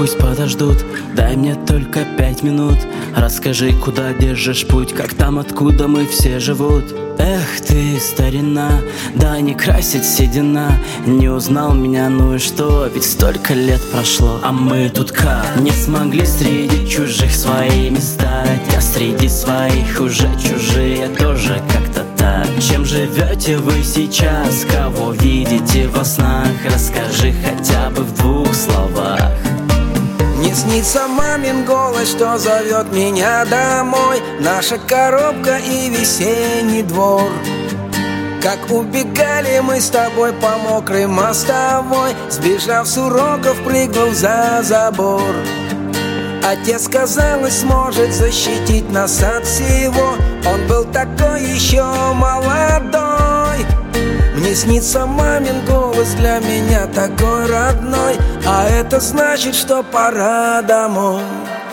пусть подождут. Дай мне только 5 минут. Расскажи, куда держишь путь, как там, откуда мы все живут. Эх ты, старина, да не красит седина. Не узнал меня, ну и что, ведь столько лет прошло. А мы тут как? Не смогли среди чужих своими стать, а среди своих уже чужие тоже как-то так. Чем живете вы сейчас, кого видите во снах? Расскажи хотя бы в 2 словах. Мне снится мамин голос, что зовет меня домой. Наша коробка и весенний двор. Как убегали мы с тобой по мокрой мостовой, сбежав с уроков, прыгнув за забор. Отец, казалось, сможет защитить нас от всего. Он был такой еще молодой. Мне снится мамин голос, для меня такой родной. А это значит, что пора домой.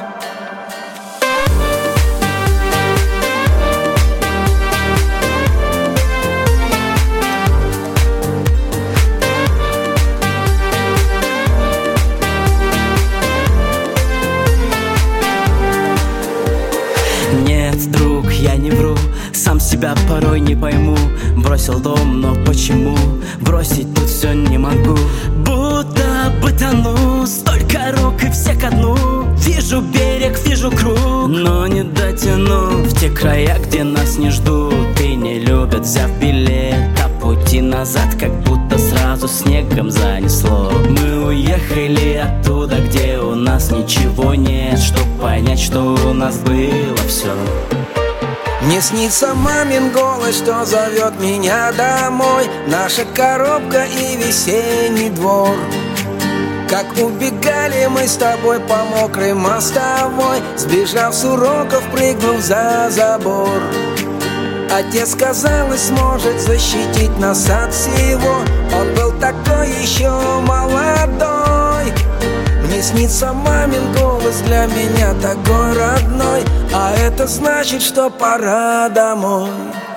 Нет, друг, я не вру, сам себя порой не пойму. Бросил дом, но почему? Бросить тут все не могу. Будто бы тону, столько рук и все ко дну. Вижу берег, вижу круг, но не дотяну в те края, где нас не ждут и не любят. Взяв билет, а пути назад как будто сразу снегом занесло. Мы уехали оттуда, где у нас ничего нет, чтоб понять, что у нас было все. Мне снится мамин голос, что зовет меня домой. Наша коробка и весенний двор. Как убегали мы с тобой по мокрой мостовой, сбежав с уроков, прыгнув за забор. Отец, казалось, сможет защитить нас от всего. Он был такой еще молодой. Мне снится мамин голос, для меня такой родной. А это значит, что пора домой.